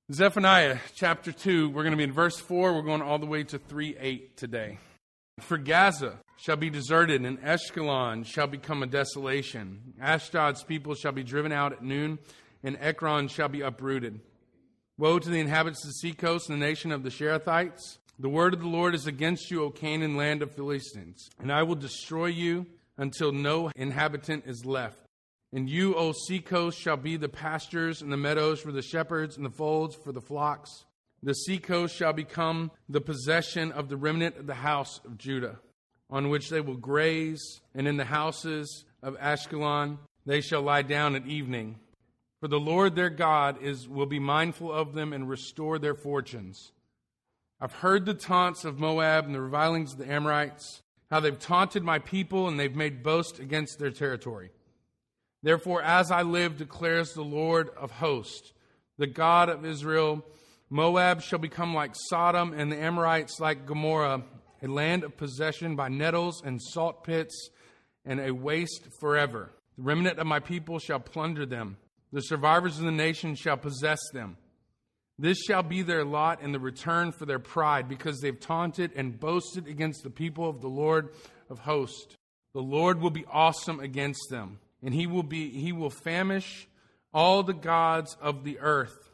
Zephaniah chapter 2, we're going to be in verse 4. We're going all the way to 3:8 today. For Gaza shall be deserted, and Ashkelon shall become a desolation. Ashdod's people shall be driven out at noon, and Ekron shall be uprooted. Woe to the inhabitants of the seacoast and the nation of the Sherethites. The word of the Lord is against you, O Canaan, land of Philistines. And I will destroy you until no inhabitant is left. And you, O seacoast, shall be the pastures and the meadows for the shepherds and the folds for the flocks. The seacoast shall become the possession of the remnant of the house of Judah, on which they will graze, and in the houses of Ashkelon they shall lie down at evening. For the Lord their God will be mindful of them and restore their fortunes. I've heard the taunts of Moab and the revilings of the Amorites, how they've taunted my people and they've made boast against their territory. Therefore, as I live, declares the Lord of hosts, the God of Israel, Moab shall become like Sodom and the Amorites like Gomorrah, a land of possession by nettles and salt pits and a waste forever. The remnant of my people shall plunder them. The survivors of the nation shall possess them. This shall be their lot in the return for their pride, because they've taunted and boasted against the people of the Lord of hosts. The Lord will be awesome against them, and he will famish all the gods of the earth.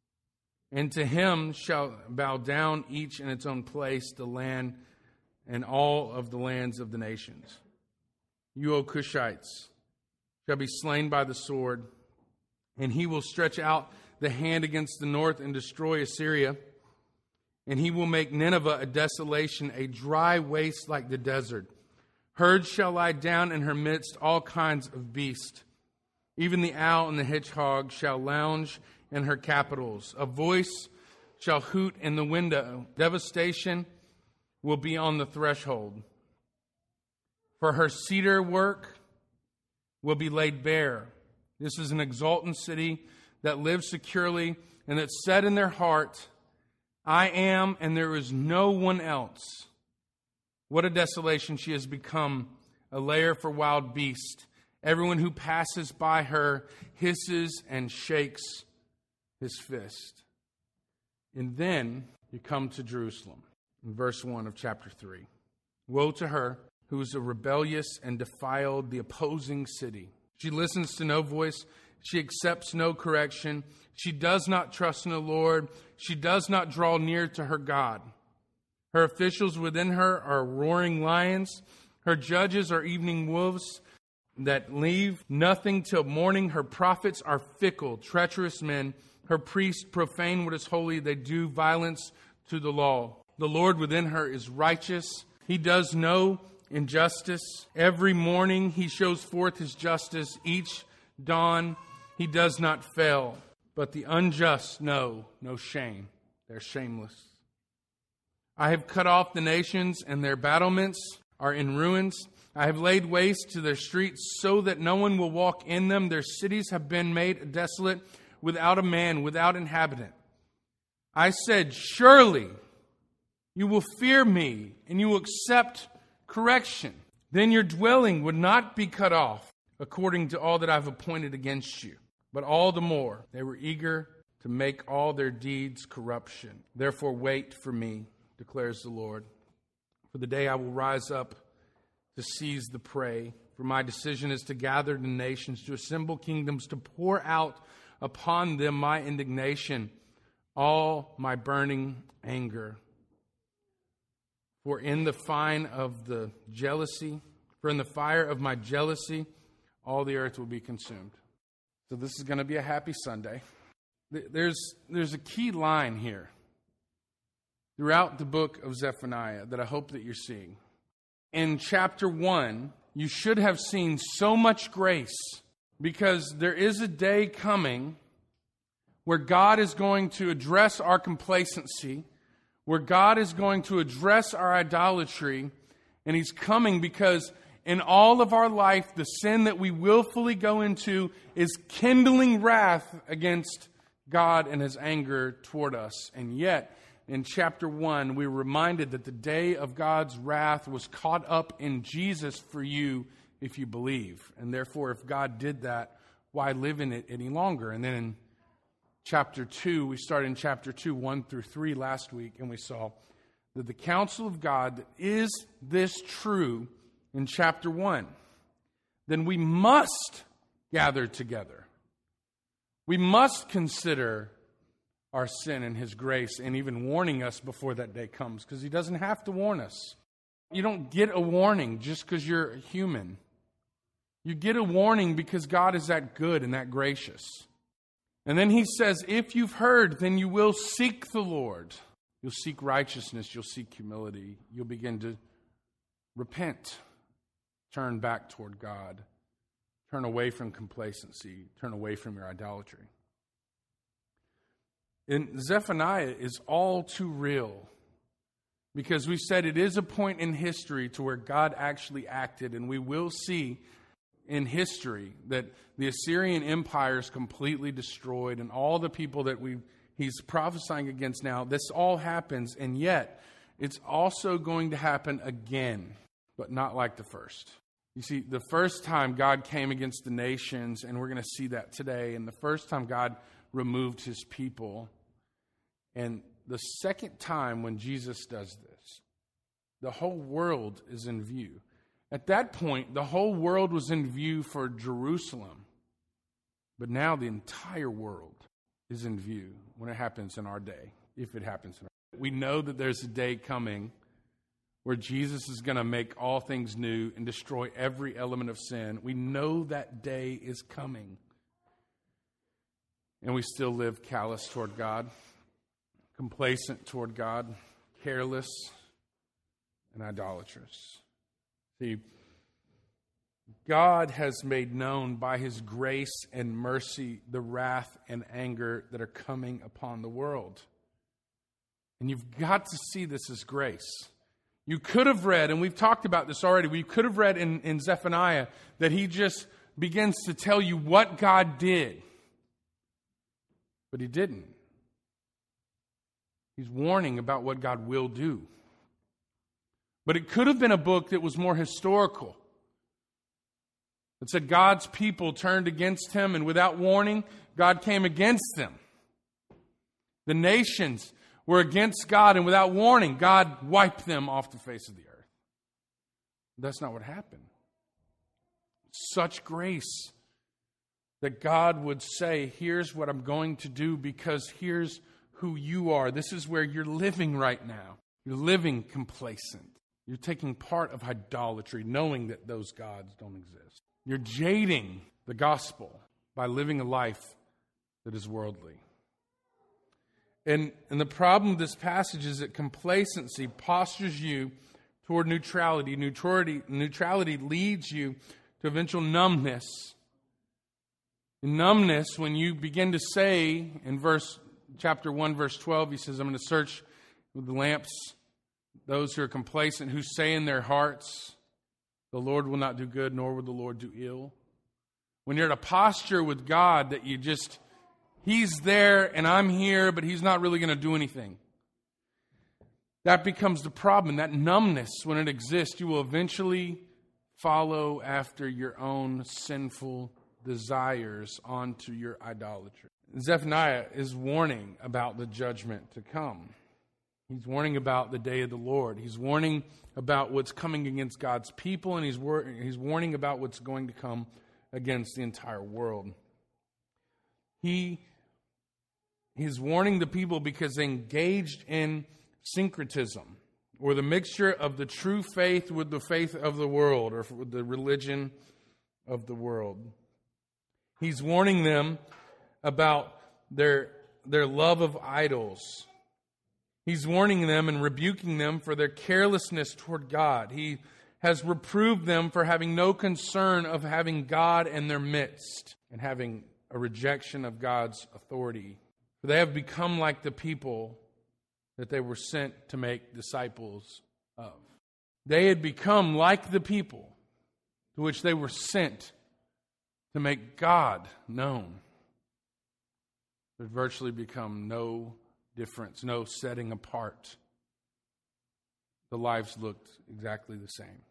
And to him shall bow down each in its own place, the land and all of the lands of the nations. You, O Cushites, shall be slain by the sword, and he will stretch out the hand against the north and destroy Assyria. And he will make Nineveh a desolation, a dry waste like the desert. Herds shall lie down in her midst, all kinds of beasts. Even the owl and the hedgehog shall lounge in her capitals. A voice shall hoot in the window. Devastation will be on the threshold. For her cedar work will be laid bare. This is an exultant city that lives securely, and that said in their heart, I am, and there is no one else. What a desolation she has become, a lair for wild beasts. Everyone who passes by her hisses and shakes his fist. And then you come to Jerusalem, in verse 1 of chapter 3. Woe to her who is a rebellious and defiled, the opposing city. She listens to no voice. She accepts no correction. She does not trust in the Lord. She does not draw near to her God. Her officials within her are roaring lions. Her judges are evening wolves that leave nothing till morning. Her prophets are fickle, treacherous men. Her priests profane what is holy. They do violence to the law. The Lord within her is righteous. He does no injustice. Every morning he shows forth his justice. Each dawn he does not fail, but the unjust know no shame. They're shameless. I have cut off the nations, and their battlements are in ruins. I have laid waste to their streets so that no one will walk in them. Their cities have been made desolate, without a man, without inhabitant. I said, surely you will fear me, and you will accept correction. Then your dwelling would not be cut off, according to all that I've appointed against you. But all the more, they were eager to make all their deeds corruption. Therefore wait for me, declares the Lord. For the day I will rise up to seize the prey. For my decision is to gather the nations, to assemble kingdoms, to pour out upon them my indignation, all my burning anger. For in the fire of my jealousy, all the earth will be consumed. So this is going to be a happy Sunday. There's a key line here throughout the book of Zephaniah that I hope that you're seeing. In chapter 1, you should have seen so much grace, because there is a day coming where God is going to address our complacency, where God is going to address our idolatry, and He's coming because in all of our life, the sin that we willfully go into is kindling wrath against God and His anger toward us. And yet, in chapter 1, we're reminded that the day of God's wrath was caught up in Jesus for you if you believe. And therefore, if God did that, why live in it any longer? And then in chapter 2, we started in chapter 2, 1 through 3 last week, and we saw that the counsel of God, is this true in chapter 1, then we must gather together. We must consider our sin and His grace, and even warning us before that day comes, because He doesn't have to warn us. You don't get a warning just because you're human. You get a warning because God is that good and that gracious. And then He says, if you've heard, then you will seek the Lord. You'll seek righteousness. You'll seek humility. You'll begin to repent. Turn back toward God. Turn away from complacency. Turn away from your idolatry. And Zephaniah is all too real, because we said it is a point in history to where God actually acted, and we will see in history that the Assyrian Empire is completely destroyed, and all the people that he's prophesying against now, this all happens, and yet it's also going to happen again, but not like the first. You see, the first time God came against the nations, and we're going to see that today, and the first time God removed His people, and the second time when Jesus does this, the whole world is in view. At that point, the whole world was in view for Jerusalem. But now the entire world is in view when it happens in our day, if it happens in our day. We know that there's a day coming where Jesus is going to make all things new and destroy every element of sin. We know that day is coming. And we still live callous toward God, complacent toward God, careless, and idolatrous. See, God has made known by His grace and mercy the wrath and anger that are coming upon the world. And you've got to see this as grace. You could have read, and we've talked about this already, we could have read in Zephaniah that he just begins to tell you what God did. But he didn't. He's warning about what God will do. But it could have been a book that was more historical. It said God's people turned against Him, and without warning, God came against them. The nations were against God, and without warning, God wiped them off the face of the earth. That's not what happened. Such grace that God would say, here's what I'm going to do, because here's who you are. This is where you're living right now. You're living complacent. You're taking part of idolatry, knowing that those gods don't exist. You're jading the gospel by living a life that is worldly. And the problem with this passage is that complacency postures you toward neutrality. Neutrality leads you to eventual numbness. In numbness, when you begin to say in chapter 1, verse 12, he says, I'm going to search with the lamps those who are complacent, who say in their hearts, the Lord will not do good, nor will the Lord do ill. When you're at a posture with God that you just, He's there and I'm here, but He's not really going to do anything. That becomes the problem. That numbness, when it exists, you will eventually follow after your own sinful desires onto your idolatry. Zephaniah is warning about the judgment to come. He's warning about the day of the Lord. He's warning about what's coming against God's people, and he's warning about what's going to come against the entire world. He's warning the people because they engaged in syncretism, or the mixture of the true faith with the faith of the world, or with the religion of the world. He's warning them about their love of idols. He's warning them and rebuking them for their carelessness toward God. He has reproved them for having no concern of having God in their midst and having a rejection of God's authority. For they have become like the people that they were sent to make disciples of. They had become like the people to which they were sent to make God known. There's virtually become no difference, no setting apart. The lives looked exactly the same.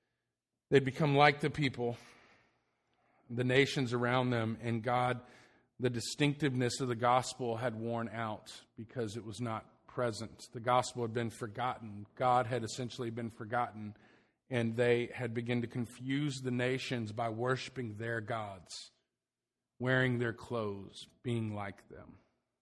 They'd become like the people, the nations around them, and God the distinctiveness of the gospel had worn out because it was not present. The gospel had been forgotten. God had essentially been forgotten, and they had begun to confuse the nations by worshiping their gods, wearing their clothes, being like them.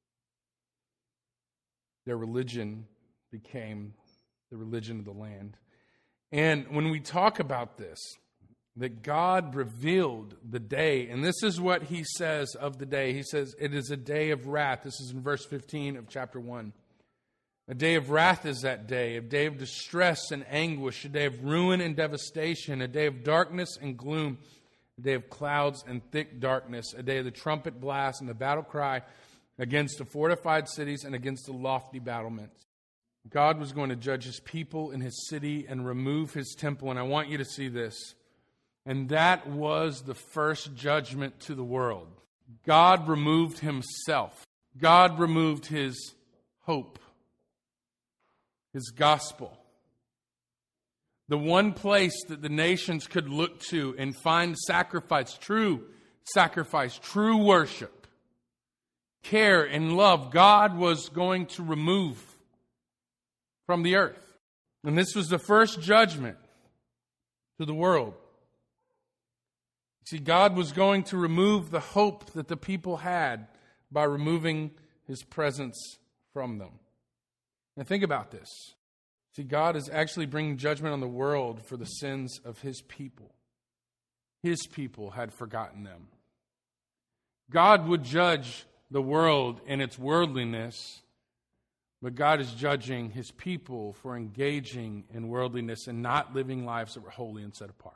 Their religion became the religion of the land. And when we talk about this, that God revealed the day, and this is what he says of the day. He says, it is a day of wrath. This is in verse 15 of chapter 1. A day of wrath is that day, a day of distress and anguish, a day of ruin and devastation, a day of darkness and gloom, a day of clouds and thick darkness, a day of the trumpet blast and the battle cry against the fortified cities and against the lofty battlements. God was going to judge his people in his city and remove his temple, and I want you to see this. And that was the first judgment to the world. God removed himself. God removed his hope, his gospel. The one place that the nations could look to and find sacrifice, true worship, care and love, God was going to remove from the earth. And this was the first judgment to the world. See, God was going to remove the hope that the people had by removing his presence from them. Now think about this. See, God is actually bringing judgment on the world for the sins of his people. His people had forgotten them. God would judge the world in its worldliness, but God is judging his people for engaging in worldliness and not living lives that were holy and set apart.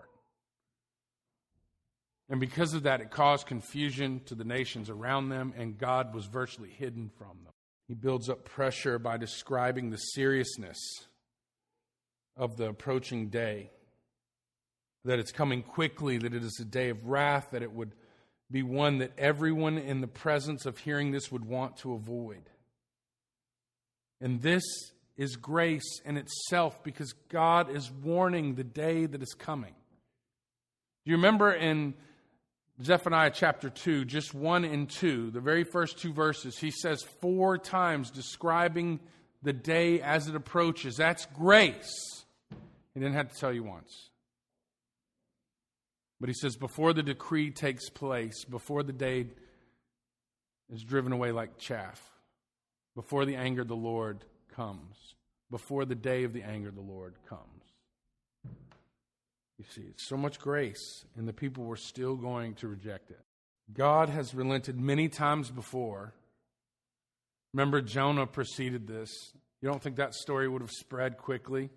And because of that, it caused confusion to the nations around them, and God was virtually hidden from them. He builds up pressure by describing the seriousness of the approaching day, that it's coming quickly, that it is a day of wrath, that it would be one that everyone in the presence of hearing this would want to avoid. And this is grace in itself, because God is warning the day that is coming. Do you remember in Zephaniah chapter 2, just 1 and 2, the very first two verses, he says 4 times describing the day as it approaches. That's grace. He didn't have to tell you once. But he says before the decree takes place, before the day is driven away like chaff, before the anger of the Lord comes, before the day of the anger of the Lord comes. You see, it's so much grace, and the people were still going to reject it. God has relented many times before. Remember, Jonah preceded this. You don't think that story would have spread quickly?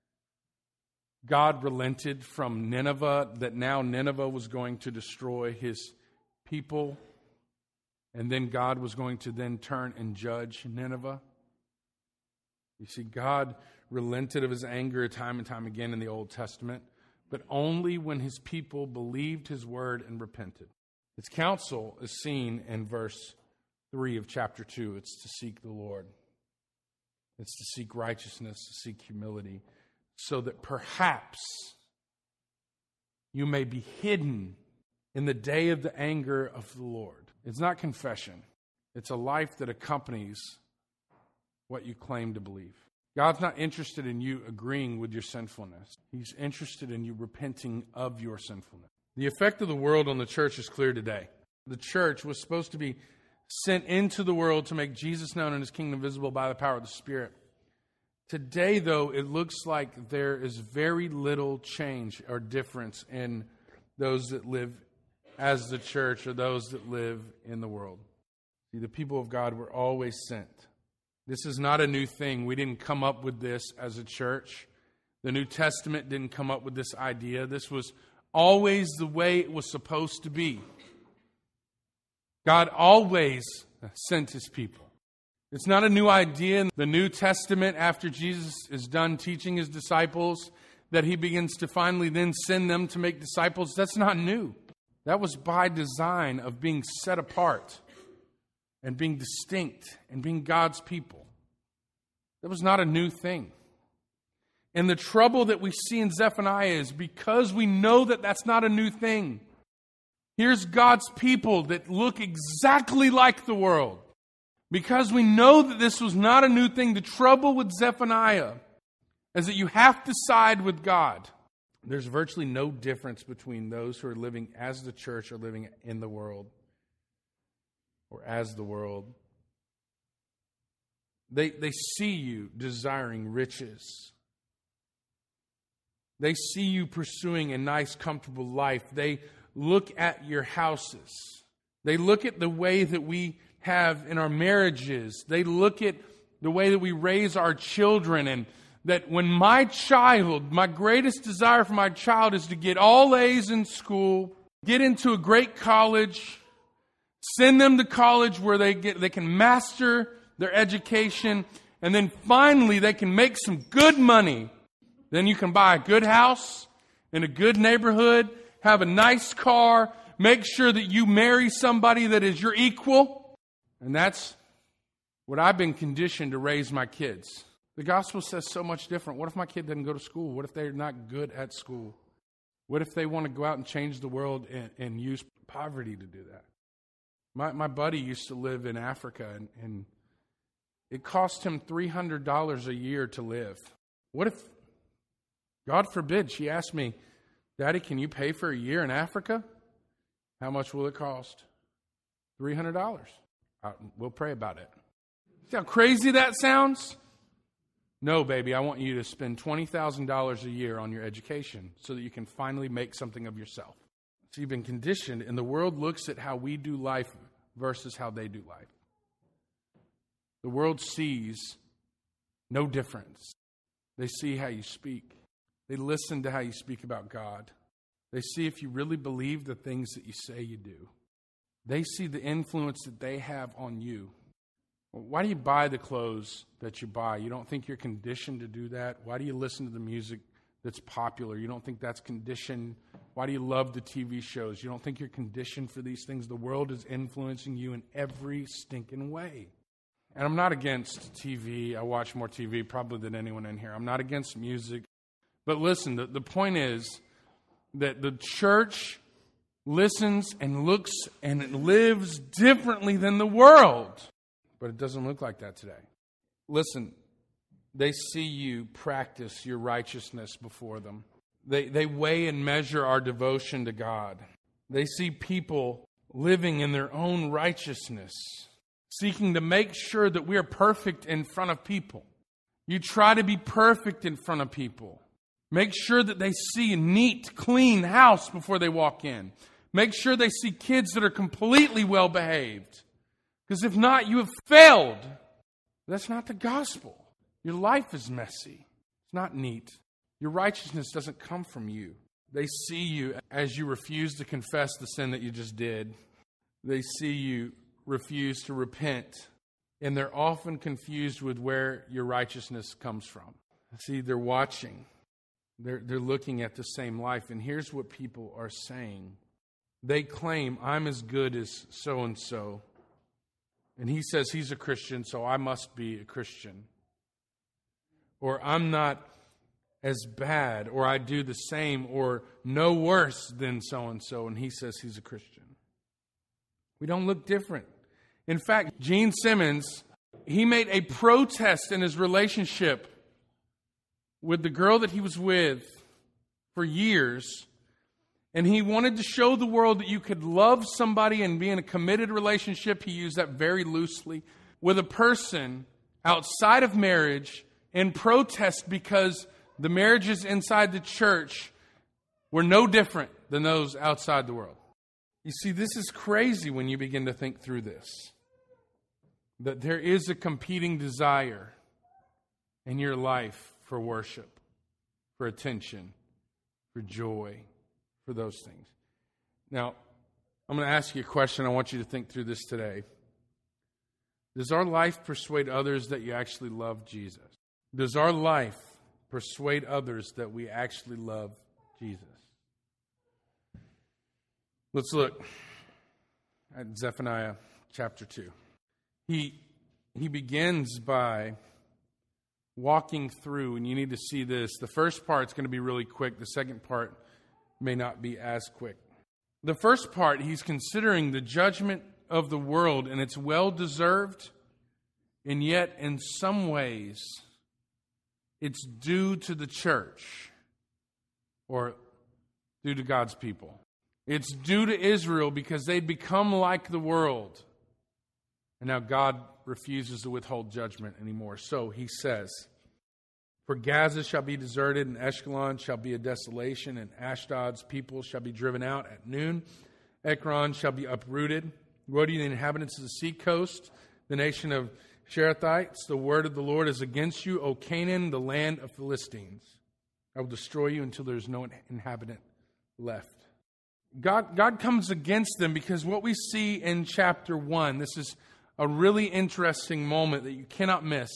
God relented from Nineveh, that now Nineveh was going to destroy his people, and then God was going to then turn and judge Nineveh. You see, God relented of his anger time and time again in the Old Testament, but only when his people believed his word and repented. His counsel is seen in verse 3 of chapter 2. It's to seek the Lord. It's to seek righteousness, to seek humility, so that perhaps you may be hidden in the day of the anger of the Lord. It's not confession. It's a life that accompanies what you claim to believe. God's not interested in you agreeing with your sinfulness. He's interested in you repenting of your sinfulness. The effect of the world on the church is clear today. The church was supposed to be sent into the world to make Jesus known and his kingdom visible by the power of the Spirit. Today, though, it looks like there is very little change or difference in those that live as the church or those that live in the world. See, the people of God were always sent. This is not a new thing. We didn't come up with this as a church. The New Testament didn't come up with this idea. This was always the way it was supposed to be. God always sent his people. It's not a new idea in the New Testament after Jesus is done teaching his disciples that he begins to finally then send them to make disciples. That's not new. That was by design of being set apart and being distinct and being God's people. That was not a new thing. And the trouble that we see in Zephaniah is because we know that that's not a new thing, Here's God's people that look exactly like the world. Because we know that this was not a new thing, the trouble with Zephaniah is that you have to side with God. There's virtually no difference between those who are living as the church or living in the world or as the world. They see you desiring riches. They see you pursuing a nice, comfortable life. They look at your houses. They look at the way that we have in our marriages. They look at the way that we raise our children, and that when my greatest desire for my child is to get all A's in school, get into a great college, send them to college where they can master their education, and then finally they can make some good money. Then you can buy a good house in a good neighborhood, have a nice car, make sure that you marry somebody that is your equal. And that's what I've been conditioned to raise my kids. The gospel says so much different. What if my kid doesn't go to school? What if they're not good at school? What if they want to go out and change the world and use poverty to do that? My buddy used to live in Africa, and it cost him $300 a year to live. What if, God forbid, she asked me, Daddy, can you pay for a year in Africa? How much will it cost? $300. We'll pray about it. See how crazy that sounds? No, baby, I want you to spend $20,000 a year on your education so that you can finally make something of yourself. So you've been conditioned, and the world looks at how we do life versus how they do life. The world sees no difference. They see how you speak. They listen to how you speak about God. They see if you really believe the things that you say you do. They see the influence that they have on you. Why do you buy the clothes that you buy? You don't think you're conditioned to do that? Why do you listen to the music that's popular? You don't think that's conditioned? Why do you love the TV shows? You don't think you're conditioned for these things? The world is influencing you in every stinking way. And I'm not against TV. I watch more TV probably than anyone in here. I'm not against music. But listen, the point is that the church listens and looks and it lives differently than the world. But it doesn't look like that today. Listen, they see you practice your righteousness before them. They weigh and measure our devotion to God. They see people living in their own righteousness, seeking to make sure that we are perfect in front of people. You try to be perfect in front of people. Make sure that they see a neat, clean house before they walk in. Make sure they see kids that are completely well behaved. Because if not, you have failed. That's not the gospel. Your life is messy. It's not neat. Your righteousness doesn't come from you. They see you as you refuse to confess the sin that you just did. They see you refuse to repent. And they're often confused with where your righteousness comes from. See, they're watching. They're looking at the same life. And here's what people are saying. They claim, I'm as good as so-and-so. And he says he's a Christian, so I must be a Christian. Or I'm not as bad, or I do the same, or no worse than so-and-so, and he says he's a Christian. We don't look different. In fact, Gene Simmons, he made a protest in his relationship with the girl that he was with for years. And he wanted to show the world that you could love somebody and be in a committed relationship, he used that very loosely, with a person outside of marriage in protest because the marriages inside the church were no different than those outside the world. You see, this is crazy when you begin to think through this. That there is a competing desire in your life for worship, for attention, for joy, for those things. Now, I'm going to ask you a question. I want you to think through this today. Does our life persuade others that you actually love Jesus? Does our life persuade others that we actually love Jesus? Let's look at Zephaniah chapter 2. He begins by walking through, and you need to see this. The first part's going to be really quick. The second part may not be as quick. The first part, he's considering the judgment of the world, and it's well-deserved, and yet in some ways it's due to the church or due to God's people. It's due to Israel because they'd become like the world. And now God refuses to withhold judgment anymore. So he says, "For Gaza shall be deserted, and Ashkelon shall be a desolation, and Ashdod's people shall be driven out at noon. Ekron shall be uprooted. Woe to you, the inhabitants of the sea coast, the nation of Cherethites. The word of the Lord is against you, O Canaan, the land of Philistines. I will destroy you until there is no inhabitant left." God comes against them because what we see in chapter 1, this is a really interesting moment that you cannot miss.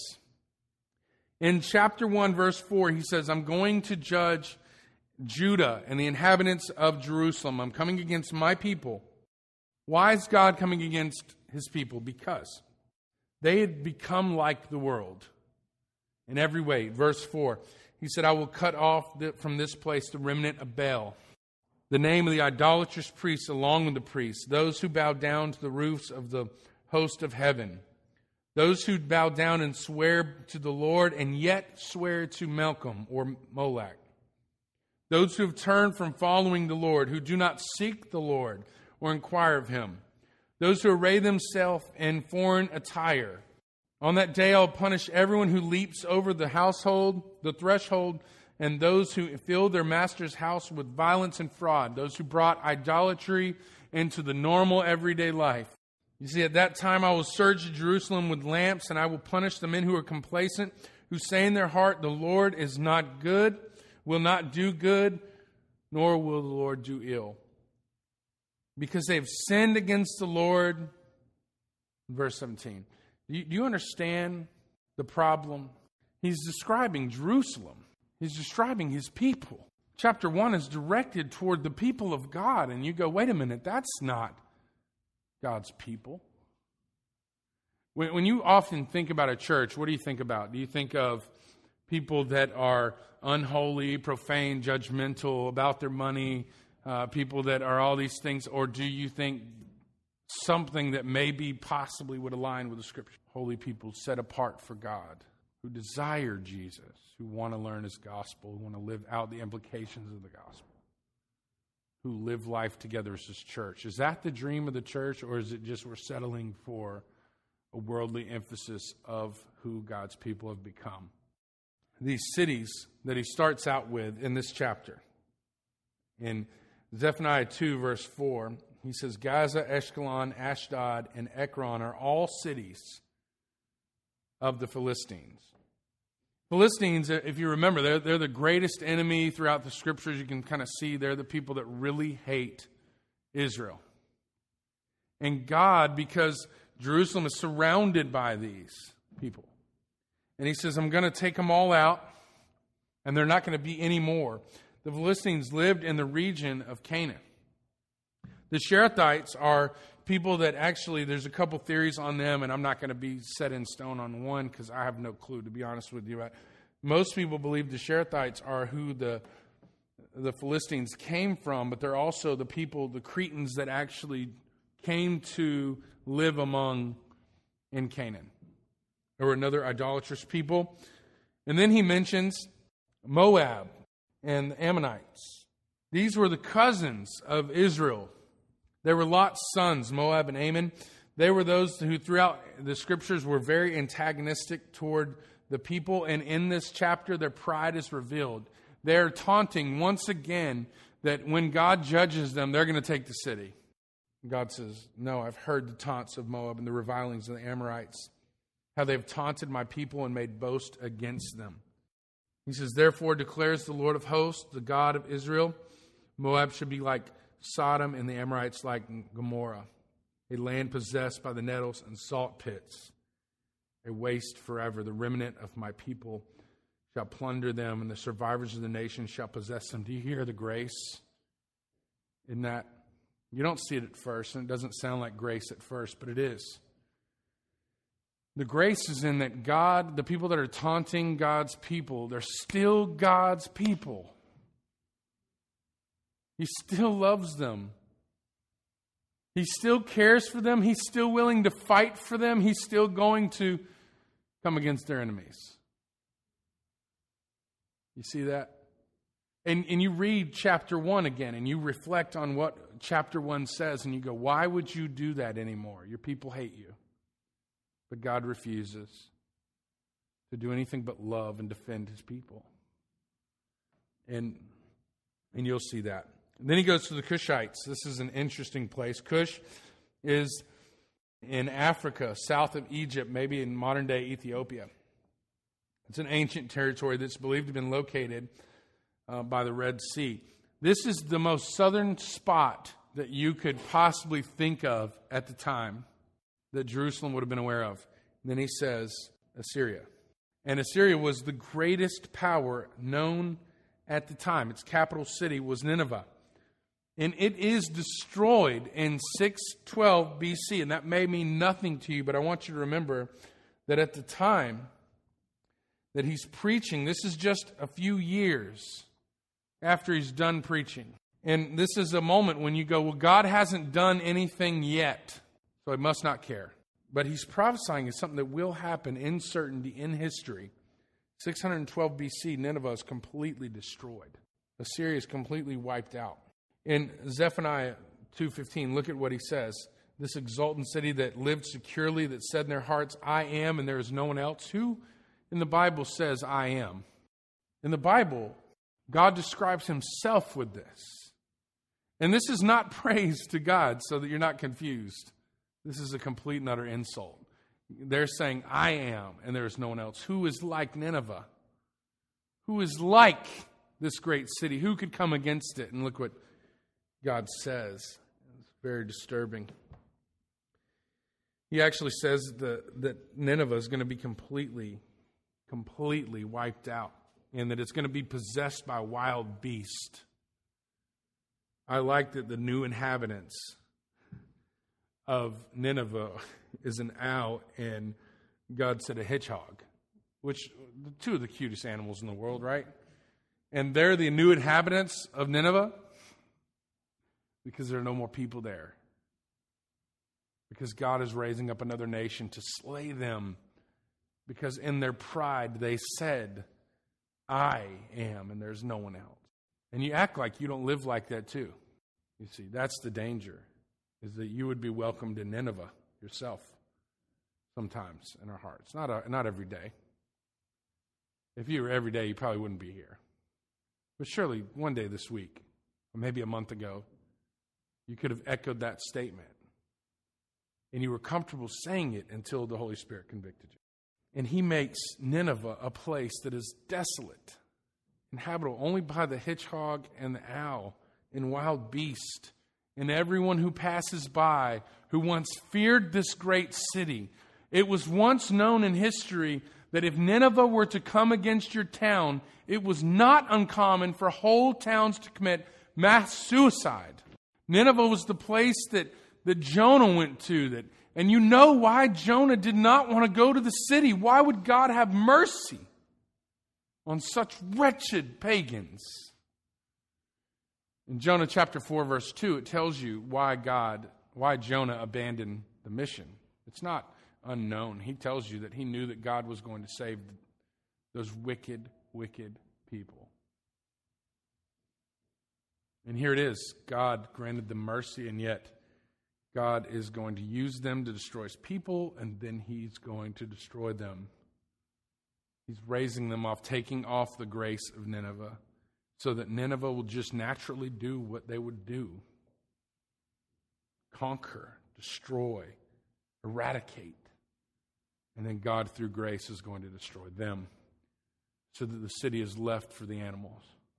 In chapter 1, verse 4, he says, "I'm going to judge Judah and the inhabitants of Jerusalem. I'm coming against my people." Why is God coming against his people? Because they had become like the world in every way. Verse 4, he said, "I will cut off from this place the remnant of Baal, the name of the idolatrous priests along with the priests, those who bow down to the roofs of the host of heaven, those who bow down and swear to the Lord and yet swear to Malcolm or Molech, those who have turned from following the Lord, who do not seek the Lord or inquire of him, those who array themselves in foreign attire. On that day I'll punish everyone who leaps over the threshold, and those who fill their master's house with violence and fraud, those who brought idolatry into the normal everyday life. You see, at that time I will search Jerusalem with lamps, and I will punish the men who are complacent, who say in their heart, the Lord is not good, will not do good, nor will the Lord do ill. Because they have sinned against the Lord." Verse 17. Do you understand the problem? He's describing Jerusalem. He's describing his people. Chapter 1 is directed toward the people of God. And you go, wait a minute, that's not God's people. When you often think about a church, what do you think about? Do you think of people that are unholy, profane, judgmental, about their money, people that are all these things? Or do you think something that maybe possibly would align with the Scripture? Holy people set apart for God, who desire Jesus, who want to learn his gospel, who want to live out the implications of the gospel, who live life together as his church. Is that the dream of the church, or is it just we're settling for a worldly emphasis of who God's people have become? These cities that he starts out with in this chapter, in Zephaniah 2, verse 4, he says, Gaza, Ashkelon, Ashdod, and Ekron are all cities of the Philistines. Philistines, if you remember, they're the greatest enemy throughout the Scriptures. You can kind of see they're the people that really hate Israel. And God, because Jerusalem is surrounded by these people, and he says, I'm going to take them all out, and they're not going to be any more. The Philistines lived in the region of Canaan. The Cherethites are people that actually, there's a couple theories on them, and I'm not going to be set in stone on one because I have no clue, to be honest with you. Most people believe the Cherethites are who the Philistines came from, but they're also the people, the Cretans, that actually came to live among in Canaan. There were another idolatrous people. And then he mentions Moab and the Ammonites. These were the cousins of Israel. They were Lot's sons, Moab and Ammon. They were those who throughout the Scriptures were very antagonistic toward the people. And in this chapter, their pride is revealed. They're taunting once again that when God judges them, they're going to take the city. God says, no, I've heard the taunts of Moab and the revilings of the Amorites, how they've taunted my people and made boast against them. He says, therefore declares the Lord of hosts, the God of Israel, Moab should be like Sodom and the Amorites like Gomorrah, a land possessed by the nettles and salt pits, a waste forever. The remnant of my people shall plunder them, and the survivors of the nation shall possess them. Do you hear the grace in that? You don't see it at first, and it doesn't sound like grace at first, but it is. The grace is in that God, the people that are taunting God's people, they're still God's people. He still loves them. He still cares for them. He's still willing to fight for them. He's still going to come against their enemies. You see that? And you read chapter 1 again, and you reflect on what chapter 1 says, and you go, why would you do that anymore? Your people hate you. But God refuses to do anything but love and defend his people. And you'll see that. And then he goes to the Cushites. This is an interesting place. Cush is in Africa, south of Egypt, maybe in modern-day Ethiopia. It's an ancient territory that's believed to have been located by the Red Sea. This is the most southern spot that you could possibly think of at the time that Jerusalem would have been aware of. And then he says Assyria. And Assyria was the greatest power known at the time. Its capital city was Nineveh. And it is destroyed in 612 BC. And that may mean nothing to you, but I want you to remember that at the time that he's preaching, this is just a few years after he's done preaching. And this is a moment when you go, well, God hasn't done anything yet, so I must not care. But he's prophesying is something that will happen in certainty in history. 612 BC, Nineveh is completely destroyed. Assyria is completely wiped out. In Zephaniah 2:15, look at what he says. This exultant city that lived securely, that said in their hearts, I am, and there is no one else. Who in the Bible says, I am? In the Bible, God describes himself with this. And this is not praise to God, so that you're not confused. This is a complete and utter insult. They're saying, I am, and there is no one else. Who is like Nineveh? Who is like this great city? Who could come against it? And look what God says. It's very disturbing. He actually says that Nineveh is going to be completely wiped out, and that it's going to be possessed by a wild beast. I like that the new inhabitants of Nineveh is an owl, and God said a hedgehog, which two of the cutest animals in the world, right? And they're the new inhabitants of Nineveh because there are no more people there. Because God is raising up another nation to slay them, because in their pride they said, I am, and there's no one else. And you act like you don't live like that too. You see, that's the danger, is that you would be welcomed in Nineveh yourself sometimes in our hearts. Not every day. If you were every day, you probably wouldn't be here. But surely one day this week, or maybe a month ago, you could have echoed that statement. And you were comfortable saying it until the Holy Spirit convicted you. And he makes Nineveh a place that is desolate, inhabitable only by the hedgehog and the owl and wild beast, and everyone who passes by, who once feared this great city. It was once known in history that if Nineveh were to come against your town, it was not uncommon for whole towns to commit mass suicide. Nineveh was the place that Jonah went to. And you know why Jonah did not want to go to the city. Why would God have mercy on such wretched pagans? In Jonah chapter 4, verse 2, it tells you why Jonah abandoned the mission. It's not unknown. He tells you that he knew that God was going to save those wicked, wicked people. And here it is. God granted them mercy, and yet God is going to use them to destroy his people, and then he's going to destroy them. He's raising them off, taking off the grace of Nineveh, so that Nineveh will just naturally do what they would do. Conquer, destroy, eradicate. And then God, through grace, is going to destroy them, so that the city is left for the animals.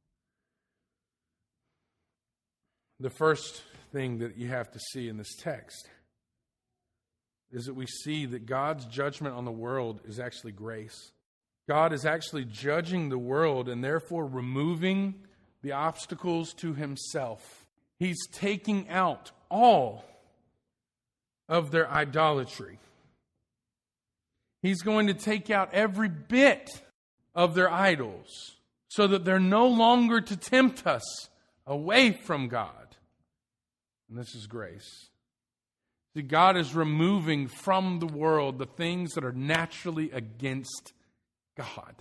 The first thing that you have to see in this text is that we see that God's judgment on the world is actually grace. God is actually judging the world and therefore removing the obstacles to himself. He's taking out all of their idolatry. He's going to take out every bit of their idols so that they're no longer to tempt us away from God. And this is grace. See, God is removing from the world the things that are naturally against God.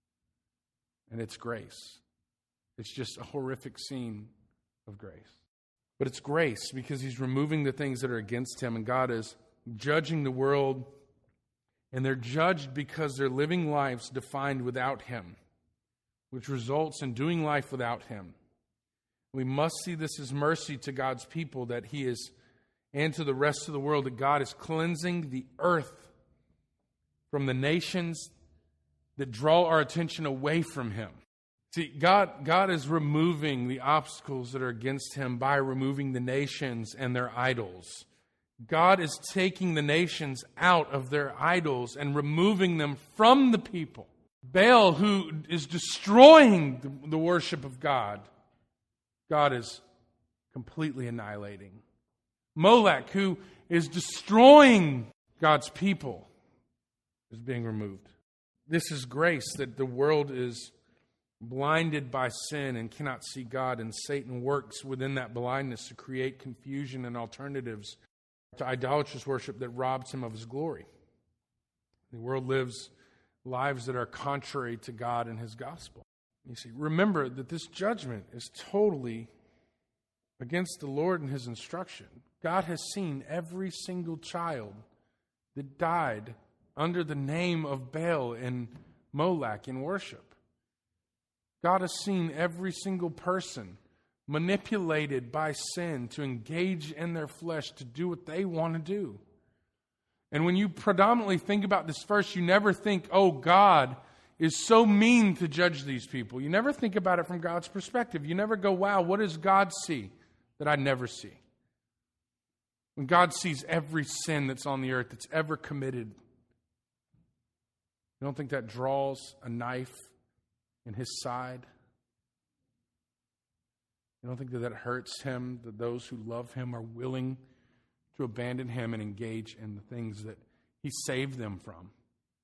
And it's grace. It's just a horrific scene of grace. But it's grace because He's removing the things that are against Him, and God is judging the world, and they're judged because they're living lives defined without Him, which results in doing life without Him. We must see this as mercy to God's people, that He is, and to the rest of the world, that God is cleansing the earth from the nations that draw our attention away from Him. See, God is removing the obstacles that are against Him by removing the nations and their idols. God is taking the nations out of their idols and removing them from the people. Baal, who is destroying the worship of God, God is completely annihilating. Molech, who is destroying God's people, is being removed. This is grace, that the world is blinded by sin and cannot see God, and Satan works within that blindness to create confusion and alternatives to idolatrous worship that robs Him of His glory. The world lives lives that are contrary to God and His gospel. You see, remember that this judgment is totally against the Lord and His instruction. God has seen every single child that died under the name of Baal and Molech in worship. God has seen every single person manipulated by sin to engage in their flesh to do what they want to do. And when you predominantly think about this verse, you never think, oh, God is so mean to judge these people. You never think about it from God's perspective. You never go, wow, what does God see that I never see? When God sees every sin that's on the earth that's ever committed, you don't think that draws a knife in His side? You don't think that hurts Him, that those who love Him are willing to abandon Him and engage in the things that He saved them from?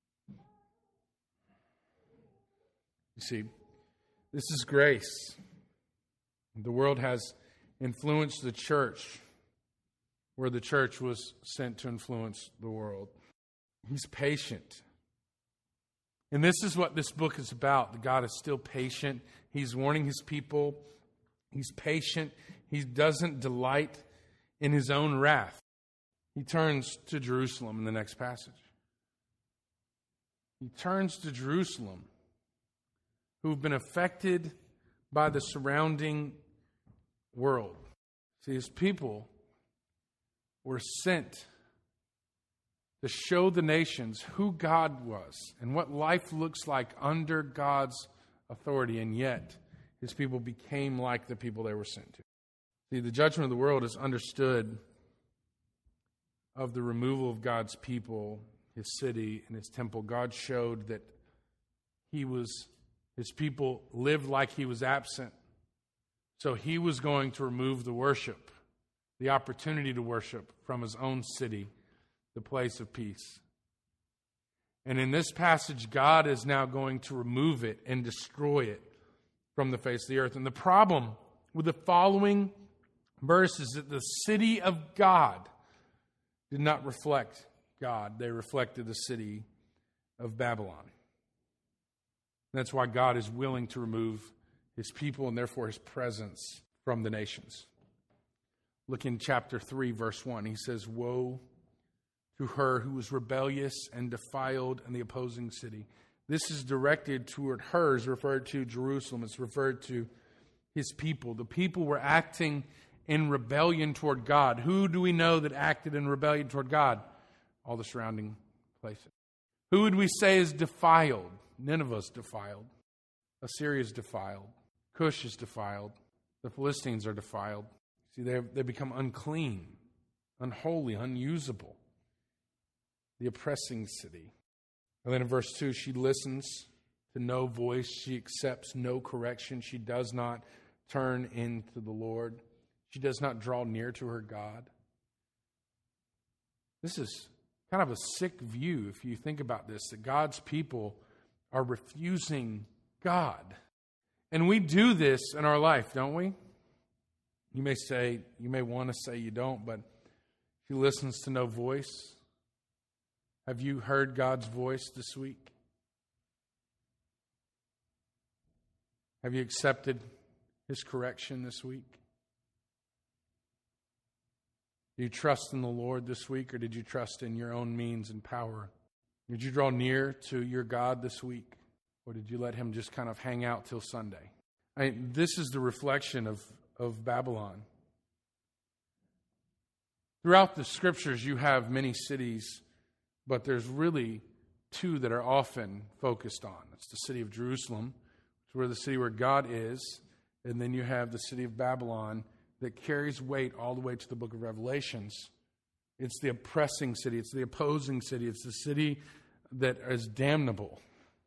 You see, this is grace. The world has influenced the church where the church was sent to influence the world. He's patient. And this is what this book is about. That God is still patient. He's warning His people. He's patient. He doesn't delight in His own wrath. He turns to Jerusalem in the next passage. He turns to Jerusalem, who've been affected by the surrounding world. See, His people were sent to show the nations who God was and what life looks like under God's authority, and yet His people became like the people they were sent to. See, the judgment of the world is understood of the removal of God's people, His city, and His temple. God showed that His people lived like He was absent, so He was going to remove the worship, the opportunity to worship from His own city, the place of peace. And in this passage, God is now going to remove it and destroy it from the face of the earth. And the problem with the following verse is that the city of God did not reflect God. They reflected the city of Babylon. That's why God is willing to remove His people and therefore His presence from the nations. Look in chapter 3, verse 1. He says, woe to her who was rebellious and defiled in the opposing city. This is directed toward her, is referred to Jerusalem. It's referred to His people. The people were acting in rebellion toward God. Who do we know that acted in rebellion toward God? All the surrounding places. Who would we say is defiled? Nineveh's defiled. Assyria is defiled. Cush is defiled. The Philistines are defiled. See, they become unclean, unholy, unusable. The oppressing city. And then in verse 2, she listens to no voice. She accepts no correction. She does not turn into the Lord. She does not draw near to her God. This is kind of a sick view if you think about this, that God's people are refusing God. And we do this in our life, don't we? You may want to say you don't, but She listens to no voice. Have you heard God's voice this week? Have you accepted His correction this week? Do you trust in the Lord this week, or did you trust in your own means and power? Did you draw near to your God this week, or did you let Him just kind of hang out till Sunday? This is the reflection of Babylon. Throughout the Scriptures, you have many cities, but there's really two that are often focused on. It's the city of Jerusalem, which is where the city where God is, and then you have the city of Babylon that carries weight all the way to the book of Revelations. It's the oppressing city. It's the opposing city. It's the city that is damnable.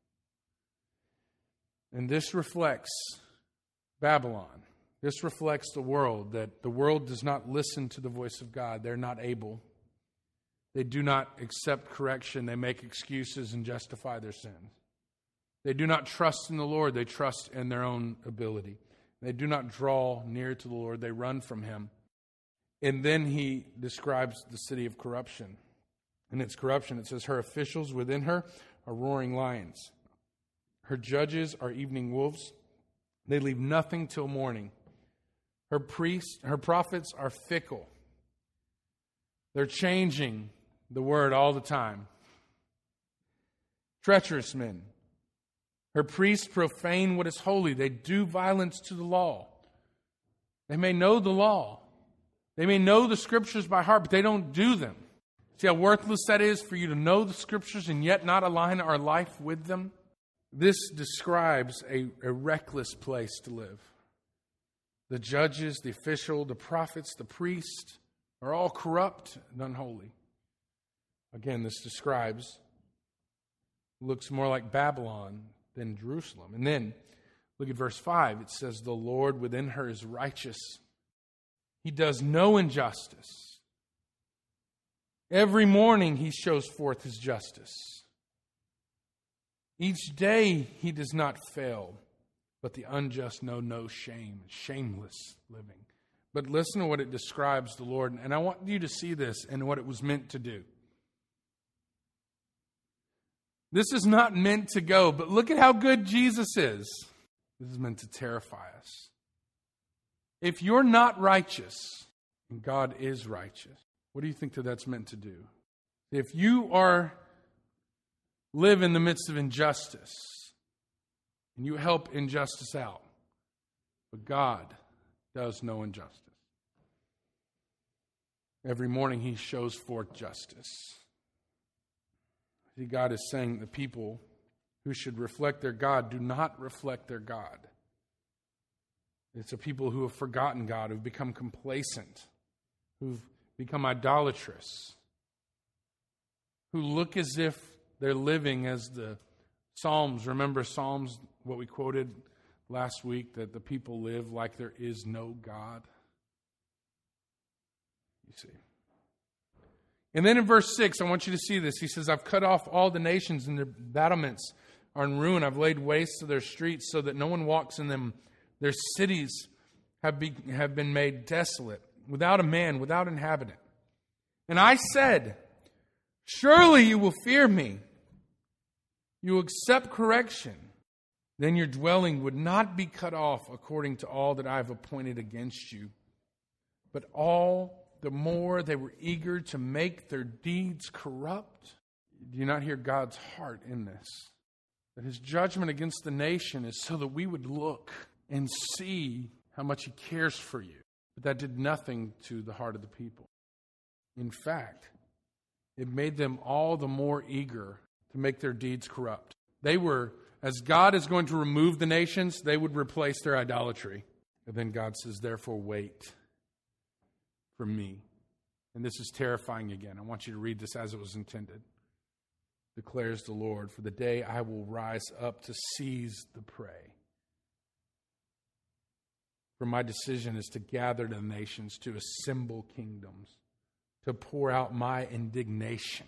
And this reflects Babylon. This reflects the world, that the world does not listen to the voice of God. They're not able. They do not accept correction. They make excuses and justify their sins. They do not trust in the Lord. They trust in their own ability. They do not draw near to the Lord. They run from Him. And then he describes the city of corruption. And its corruption, it says, her officials within her are roaring lions. Her judges are evening wolves. They leave nothing till morning. Her priests, her prophets are fickle. They're changing the word all the time. Treacherous men. Her priests profane what is holy. They do violence to the law. They may know the law. They may know the Scriptures by heart, but they don't do them. See how worthless that is for you to know the Scriptures and yet not align our life with them? This describes a reckless place to live. The judges, the official, the prophets, the priest are all corrupt and unholy. Again, this looks more like Babylon than Jerusalem. And then, look at verse 5. It says, the Lord within her is righteous. He does no injustice. Every morning He shows forth His justice. Each day He does not fail, but the unjust know no shame, shameless living. But listen to what it describes the Lord, and I want you to see this and what it was meant to do. This is not meant to go, but look at how good Jesus is. This is meant to terrify us. If you're not righteous, and God is righteous, what do you think that's meant to do? If you live in the midst of injustice, and you help injustice out, but God does no injustice. Every morning He shows forth justice. See, God is saying the people who should reflect their God do not reflect their God. It's a people who have forgotten God, who've become complacent, who've become idolatrous, who look as if they're living as the Psalms. Remember Psalms, what we quoted last week, that the people live like there is no God? You see. And then in verse 6, I want you to see this. He says, I've cut off all the nations, and their battlements are in ruin. I've laid waste to their streets so that no one walks in them. Their cities have been made desolate, without a man, without inhabitant. And I said, surely you will fear me. You will accept correction. Then your dwelling would not be cut off according to all that I have appointed against you. But all the more they were eager to make their deeds corrupt. Do you not hear God's heart in this? That His judgment against the nation is so that we would look and see how much He cares for you. But that did nothing to the heart of the people. In fact, it made them all the more eager to make their deeds corrupt. They were, as God is going to remove the nations, they would replace their idolatry. And then God says, therefore wait for me. And this is terrifying again. I want you to read this as it was intended. Declares the Lord, for the day I will rise up to seize the prey. For my decision is to gather the nations, to assemble kingdoms, to pour out my indignation,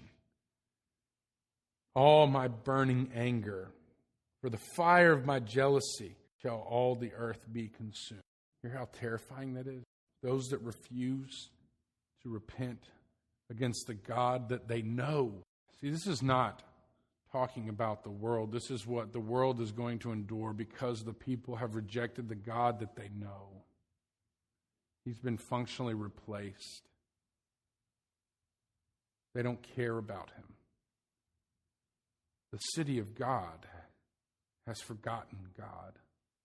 all my burning anger. For the fire of my jealousy shall all the earth be consumed. Hear how terrifying that is? Those that refuse to repent against the God that they know. See, this is not talking about the world. This is what the world is going to endure because the people have rejected the God that they know. He's been functionally replaced. They don't care about him. The city of God has forgotten God.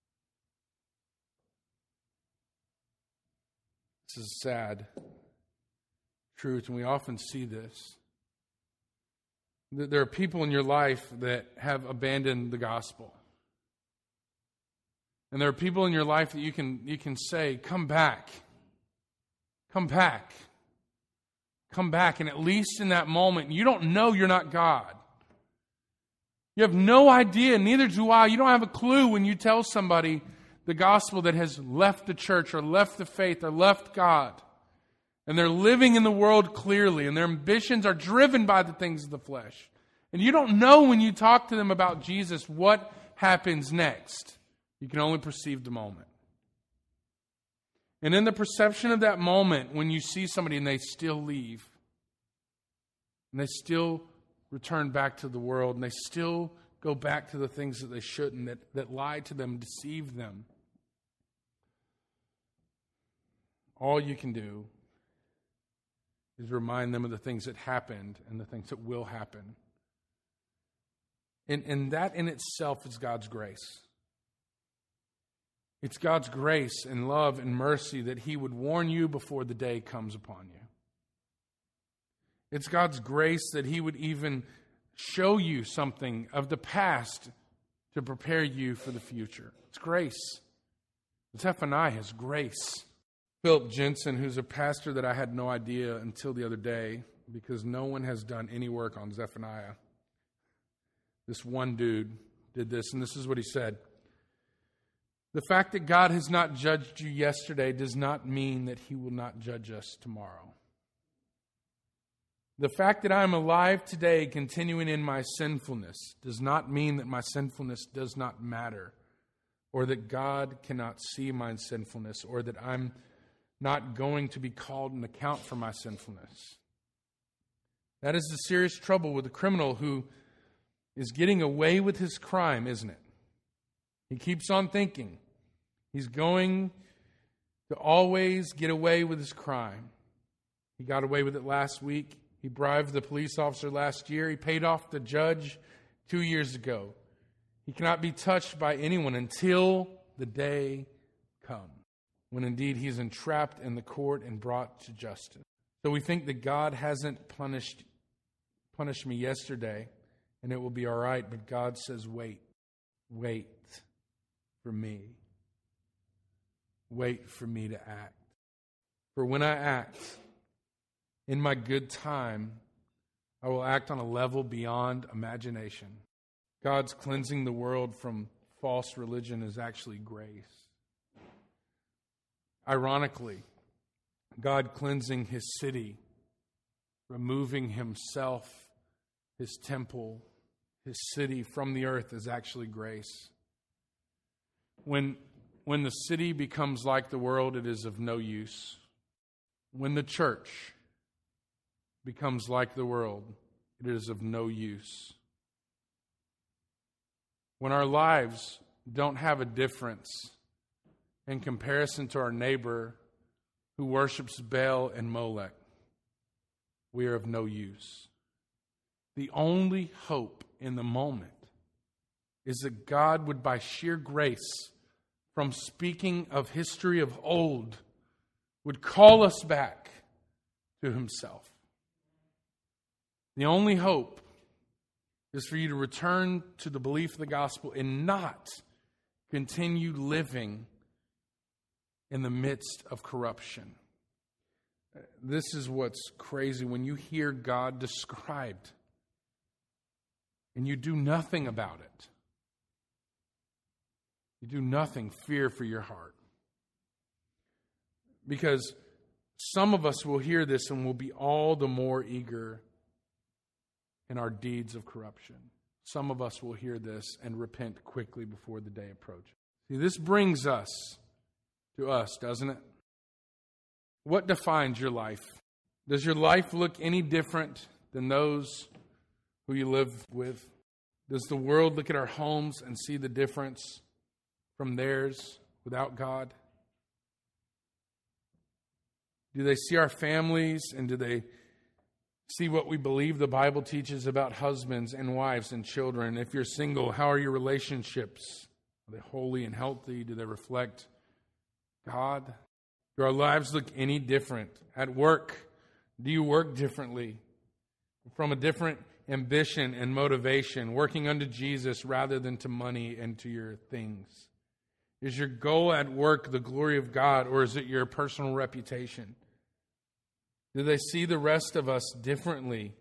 This is sad truth, and we often see this. There are people in your life that have abandoned the gospel. And there are people in your life that you can say, come back. Come back. Come back. And at least in that moment, you don't know you're not God. You have no idea, neither do I. You don't have a clue when you tell somebody the gospel that has left the church or left the faith or left God. And they're living in the world clearly, and their ambitions are driven by the things of the flesh. And you don't know when you talk to them about Jesus what happens next. You can only perceive the moment. And in the perception of that moment, when you see somebody and they still leave, and they still return back to the world, and they still go back to the things that they shouldn't, that lie to them, deceive them, all you can do is remind them of the things that happened and the things that will happen. And that in itself is God's grace. It's God's grace and love and mercy that He would warn you before the day comes upon you. It's God's grace that He would even show you something of the past to prepare you for the future. It's grace. Zephaniah's grace. Philip Jensen, who's a pastor that I had no idea until the other day, because no one has done any work on Zephaniah. This one dude did this, and this is what he said. The fact that God has not judged you yesterday does not mean that He will not judge us tomorrow. The fact that I am alive today, continuing in my sinfulness, does not mean that my sinfulness does not matter, or that God cannot see my sinfulness, or that I'm not going to be called an account for my sinfulness. That is the serious trouble with a criminal who is getting away with his crime, isn't it? He keeps on thinking he's going to always get away with his crime. He got away with it last week. He bribed the police officer last year. He paid off the judge 2 years ago. He cannot be touched by anyone until the day comes, when indeed he's entrapped in the court and brought to justice. So we think that God hasn't punished me yesterday, and it will be all right. But God says, wait for me. Wait for me to act. For when I act, in my good time, I will act on a level beyond imagination. God's cleansing the world from false religion is actually grace. Ironically, God cleansing His city, removing Himself, His temple, His city from the earth is actually grace. When the city becomes like the world, it is of no use. When the church becomes like the world, it is of no use. When our lives don't have a difference in comparison to our neighbor who worships Baal and Molech, we are of no use. The only hope in the moment is that God would, by sheer grace, from speaking of history of old, would call us back to Himself. The only hope is for you to return to the belief of the gospel and not continue living in the midst of corruption. This is what's crazy when you hear God described and you do nothing about it. You do nothing, fear for your heart. Because some of us will hear this and will be all the more eager in our deeds of corruption. Some of us will hear this and repent quickly before the day approaches. See, this brings us to us, doesn't it? What defines your life? Does your life look any different than those who you live with? Does the world look at our homes and see the difference from theirs without God? Do they see our families, and do they see what we believe the Bible teaches about husbands and wives and children? If you're single, how are your relationships? Are they holy and healthy? Do they reflect God? Do our lives look any different? At work, do you work differently? From a different ambition and motivation, working unto Jesus rather than to money and to your things? Is your goal at work the glory of God, or is it your personal reputation? Do they see the rest of us differently?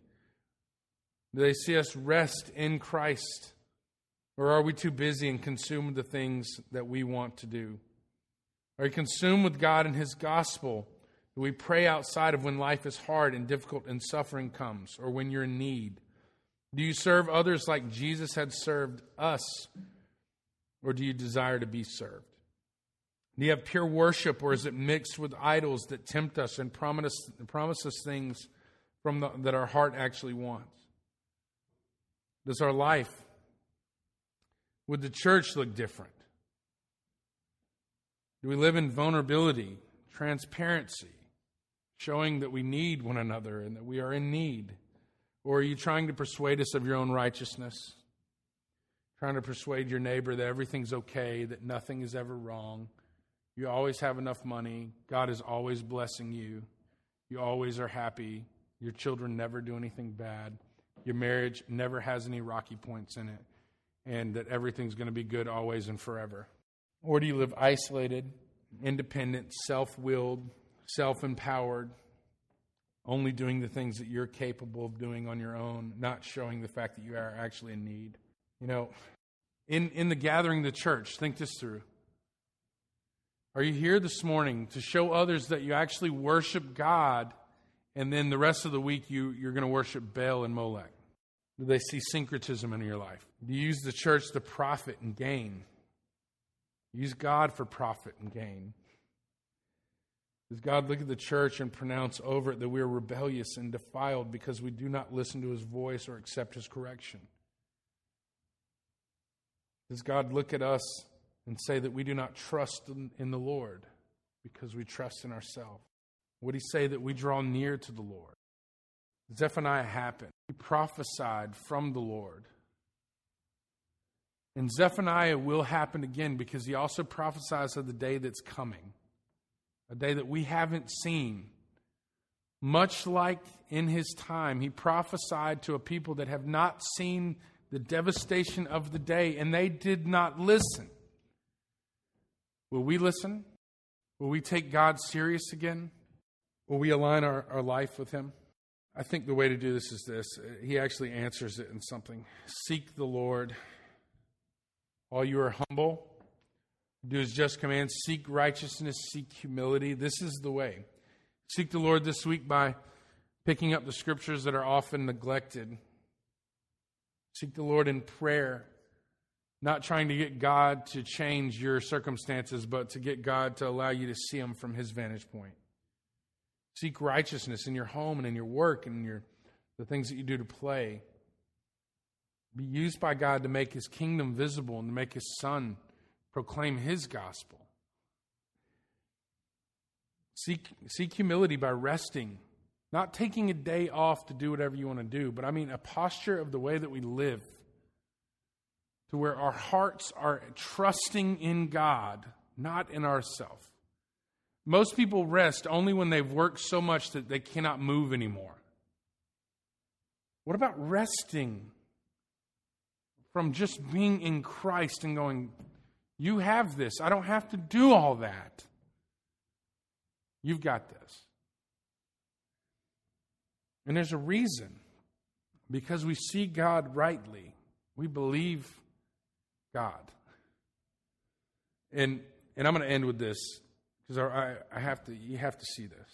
Do they see us rest in Christ? Or are we too busy and consumed with the things that we want to do? Are you consumed with God and His gospel? Do we pray outside of when life is hard and difficult and suffering comes, or when you're in need? Do you serve others like Jesus had served us, or do you desire to be served? Do you have pure worship, or is it mixed with idols that tempt us and promise us things that our heart actually wants? Does our life, would the church look different? Do we live in vulnerability, transparency, showing that we need one another and that we are in need? Or are you trying to persuade us of your own righteousness? Trying to persuade your neighbor that everything's okay, that nothing is ever wrong. You always have enough money. God is always blessing you. You always are happy. Your children never do anything bad. Your marriage never has any rocky points in it. And that everything's going to be good always and forever. Or do you live isolated, independent, self-willed, self-empowered, only doing the things that you're capable of doing on your own, not showing the fact that you are actually in need? You know, in the gathering of the church, think this through. Are you here this morning to show others that you actually worship God, and then the rest of the week you're going to worship Baal and Molech? Do they see syncretism in your life? Do you use the church to profit and gain? Use God for profit and gain. Does God look at the church and pronounce over it that we are rebellious and defiled because we do not listen to His voice or accept His correction? Does God look at us and say that we do not trust in the Lord because we trust in ourselves? Would He say that we draw near to the Lord? Zephaniah happened. He prophesied from the Lord. And Zephaniah will happen again because he also prophesies of the day that's coming, a day that we haven't seen. Much like in his time, he prophesied to a people that have not seen the devastation of the day, and they did not listen. Will we listen? Will we take God serious again? Will we align our life with Him? I think the way to do this is this. He actually answers it in something. Seek the Lord while you are humble. Do His just commands. Seek righteousness. Seek humility. This is the way. Seek the Lord this week by picking up the scriptures that are often neglected. Seek the Lord in prayer. Not trying to get God to change your circumstances, but to get God to allow you to see Him from His vantage point. Seek righteousness in your home and in your work and in the things that you do to play. Be used by God to make His kingdom visible and to make His Son proclaim His gospel. Seek humility by resting, not taking a day off to do whatever you want to do, but I mean a posture of the way that we live, to where our hearts are trusting in God, not in ourselves. Most people rest only when they've worked so much that they cannot move anymore. What about resting from just being in Christ and going, you have this. I don't have to do all that. You've got this. And there's a reason. Because we see God rightly. We believe God. And I'm going to end with this. Because you have to see this.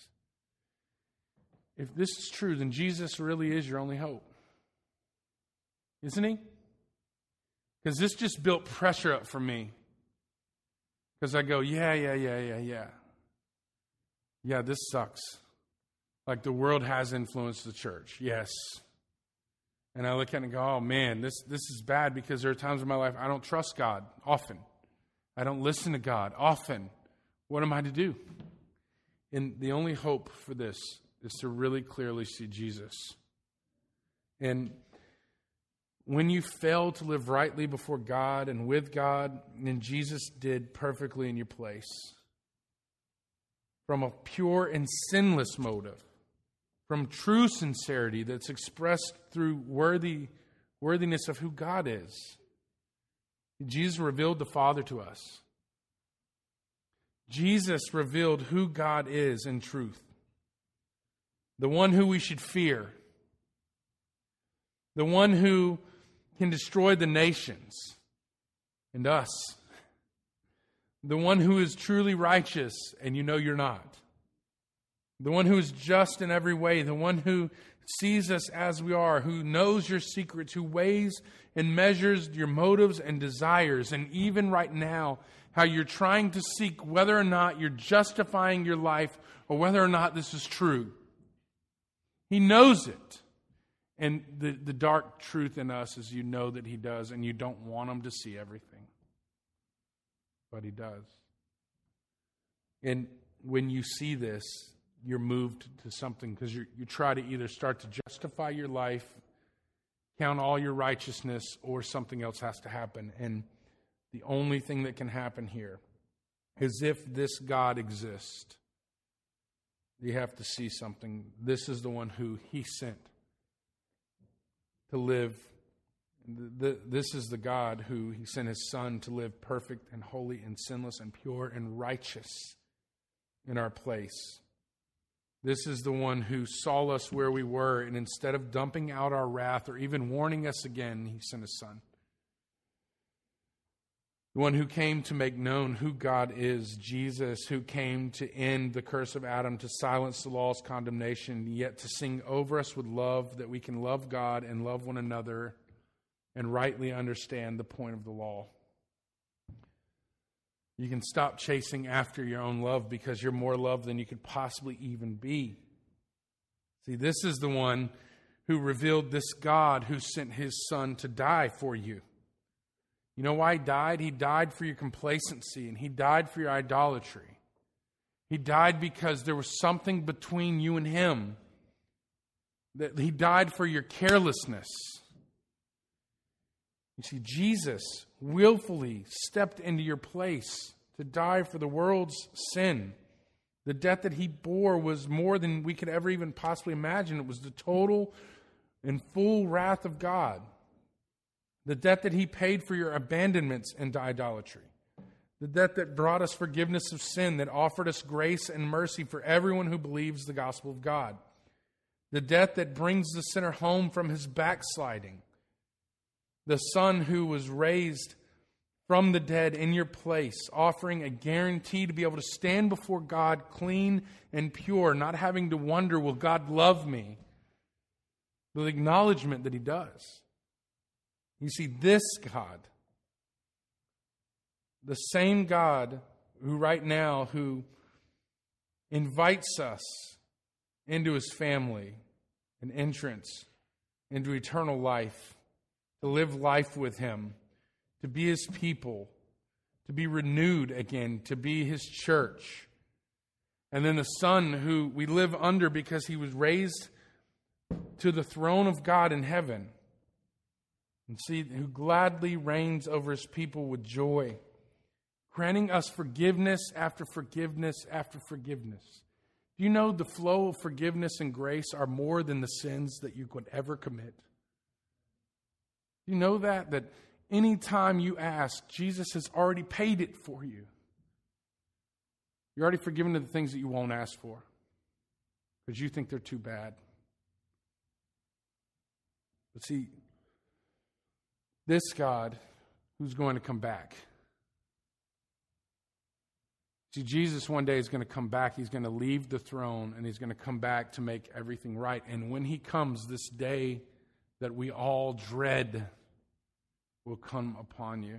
If this is true, then Jesus really is your only hope. Isn't He? Because this just built pressure up for me. Because I go, yeah. Yeah, this sucks. Like the world has influenced the church. Yes. And I look at it and go, oh man, this is bad, because there are times in my life I don't trust God often. I don't listen to God often. What am I to do? And the only hope for this is to really clearly see Jesus. And when you fail to live rightly before God and with God, then Jesus did perfectly in your place. From a pure and sinless motive. From true sincerity that's expressed through worthiness of who God is. Jesus revealed the Father to us. Jesus revealed who God is in truth. The one who we should fear. The one who can destroy the nations and us. The one who is truly righteous and you know you're not. The one who is just in every way. The one who sees us as we are. Who knows your secrets. Who weighs and measures your motives and desires. And even right now, how you're trying to seek whether or not you're justifying your life or whether or not this is true. He knows it. And the dark truth in us is you know that He does, and you don't want Him to see everything. But He does. And when you see this, you're moved to something, because you try to either start to justify your life, count all your righteousness, or something else has to happen. And the only thing that can happen here is if this God exists, you have to see something. This is the one who He sent to live. This is the God who He sent His Son to live perfect and holy and sinless and pure and righteous in our place. This is the one who saw us where we were, and instead of dumping out our wrath or even warning us again, He sent His Son. The one who came to make known who God is, Jesus, who came to end the curse of Adam, to silence the law's condemnation, yet to sing over us with love, that we can love God and love one another and rightly understand the point of the law. You can stop chasing after your own love, because you're more loved than you could possibly even be. See, this is the one who revealed this God who sent His Son to die for you. You know why He died? He died for your complacency, and He died for your idolatry. He died because there was something between you and Him. That He died for your carelessness. You see, Jesus willfully stepped into your place to die for the world's sin. The death that He bore was more than we could ever even possibly imagine. It was the total and full wrath of God. The debt that He paid for your abandonments into idolatry. The debt that brought us forgiveness of sin, that offered us grace and mercy for everyone who believes the gospel of God. The debt that brings the sinner home from his backsliding. The Son who was raised from the dead in your place, offering a guarantee to be able to stand before God clean and pure, not having to wonder, will God love me? The acknowledgement that He does. You see, this God, the same God who right now, who invites us into His family, an entrance into eternal life, to live life with Him, to be His people, to be renewed again, to be His church. And then the Son who we live under because He was raised to the throne of God in heaven. And see, who gladly reigns over His people with joy, granting us forgiveness after forgiveness after forgiveness. Do you know the flow of forgiveness and grace are more than the sins that you could ever commit? Do you know that? That any time you ask, Jesus has already paid it for you. You're already forgiven of the things that you won't ask for because you think they're too bad. But see, this God who's going to come back. See, Jesus one day is going to come back. He's going to leave the throne and He's going to come back to make everything right. And when He comes, this day that we all dread will come upon you.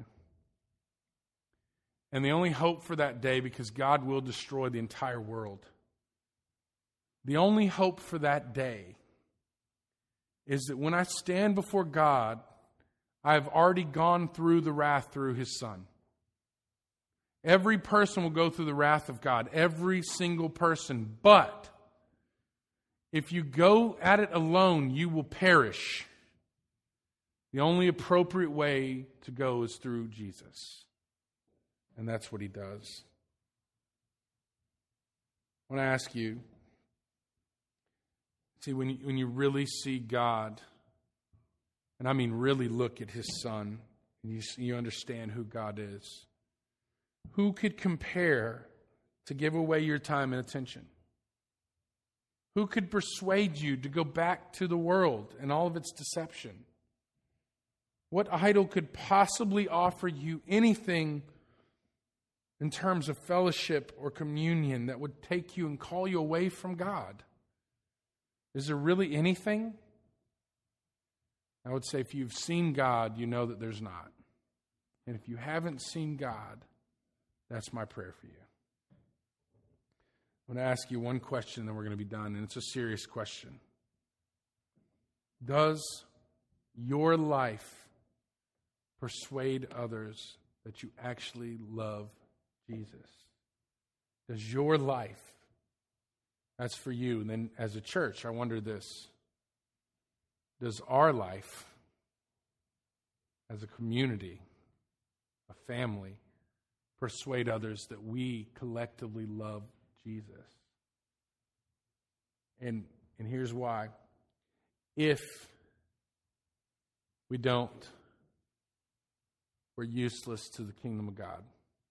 And the only hope for that day, because God will destroy the entire world. The only hope for that day is that when I stand before God, I've already gone through the wrath through His Son. Every person will go through the wrath of God, every single person. But if you go at it alone, you will perish. The only appropriate way to go is through Jesus. And that's what He does. I want to ask you, see, when you really see God, and I mean really look at His Son, and you understand who God is, who could compare to give away your time and attention? Who could persuade you to go back to the world and all of its deception? What idol could possibly offer you anything in terms of fellowship or communion that would take you and call you away from God? Is there really anything? I would say if you've seen God, you know that there's not. And if you haven't seen God, that's my prayer for you. I'm going to ask you one question, then we're going to be done, and it's a serious question. Does your life persuade others that you actually love Jesus? Does your life, that's for you. And then as a church, I wonder this. Does our life, as a community, a family, persuade others that we collectively love Jesus? And here's why. If we don't, we're useless to the kingdom of God.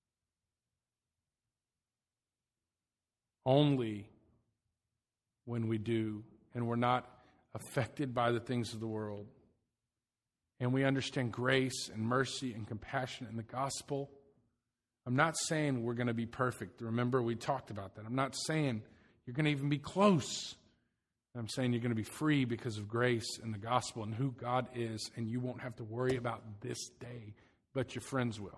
Only when we do, and we're not affected by the things of the world, and we understand grace and mercy and compassion in the gospel. I'm not saying we're going to be perfect. Remember, we talked about that. I'm not saying you're going to even be close. I'm saying you're going to be free because of grace and the gospel and who God is, and you won't have to worry about this day, but your friends will.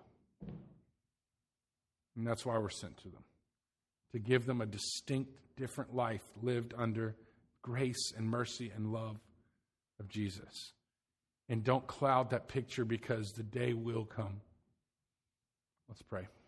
And that's why we're sent to them, to give them a distinct, different life lived under grace and mercy and love of Jesus. And don't cloud that picture, because the day will come. Let's pray.